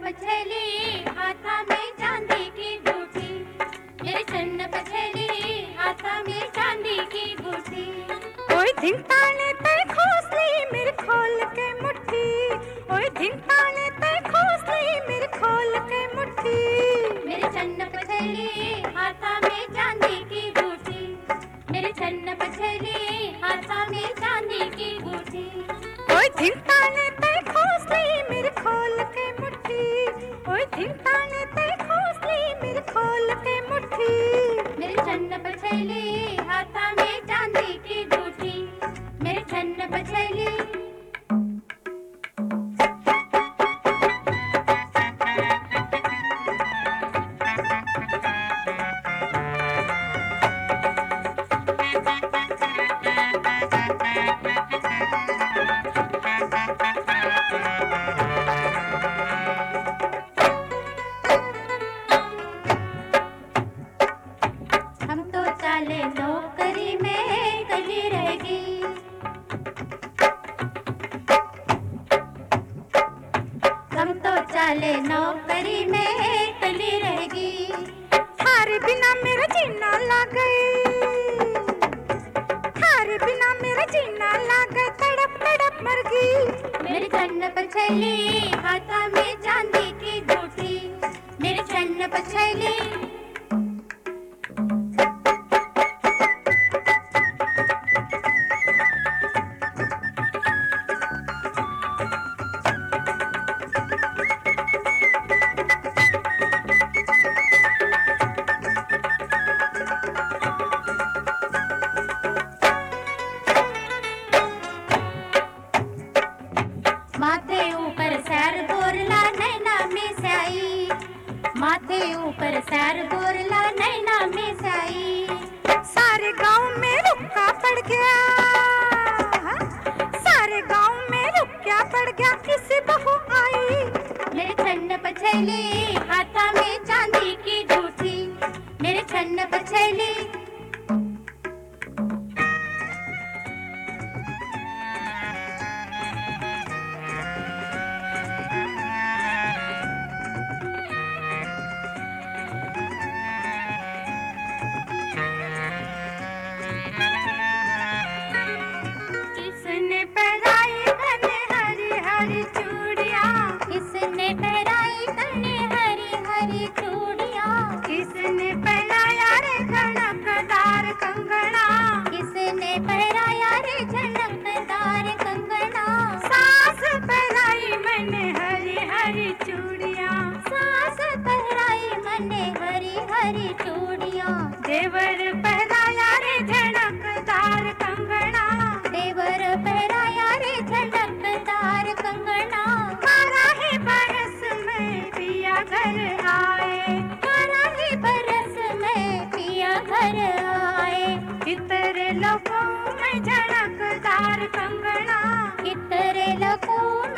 पछेली हाथा में चांदी की गूठी, मेरे छन्न पछेली हाथा में चांदी की गूठी। ओए धिंगताने तय खोसली मेरे खोल के मुट्ठी, ओए धिंगताने तय खोसली मेरे खोल के मुट्ठी। मेरे छन्न पछेली हाथा में चांदी की गूठी, मेरे छन्न पछेली हाथा में चांदी की गूठी। ओए धिंगताने तय खोसली मेरे खोल के मुट्ठी, ओए धिंगताने तय खोसली मेरे खोल के मुट्ठी। मेरे छन्न पछेली हाथा में चांदी की गूठी, मेरे छन्न पछेली। हम तो चाले नौकरी में कली रहेगी, हम तो चाले नौकरी में कली रहेगी। थारे बिना मेरा जीना लागे, थारे बिना मेरा जीना लागे, तड़प तड़प मर गई। मेरे छन्न पछेली हाथा में चांदी की गूठी, मेरे छन्न पछेली। माथे ऊपर सैर बोरला नैना में से आई, माथे ऊपर सैर बोरला नैना में से आई। सारे गांव में रुक्का पड़ गया, सारे गांव में रुक्का पड़ गया, किसी बहू आई। मेरे छन्न पछेली हाथा में चांदी की गूठी, मेरे छन्न पछेली। किसने पहराई तने हरी हरी चूड़ियां, किसने पहराई तने हरी हरी चूड़ियां, किसने पहनाया रे झनकदार कंगना, किसने पहराया रे झनकदार कंगना। सास पहराई मैंने हरी हरी चूड़ियां, सास पहराई मैंने हरी हरी चूड़ियां, देवर पहराया रे झनकदार कंगना, देवर पहराया रे झनकदार कंगना। बारह ही बरस में पिया घर आए, बारह ही बरस में पिया घर आए। कितने लोगों में झनकदार कंगना, कितने लोगों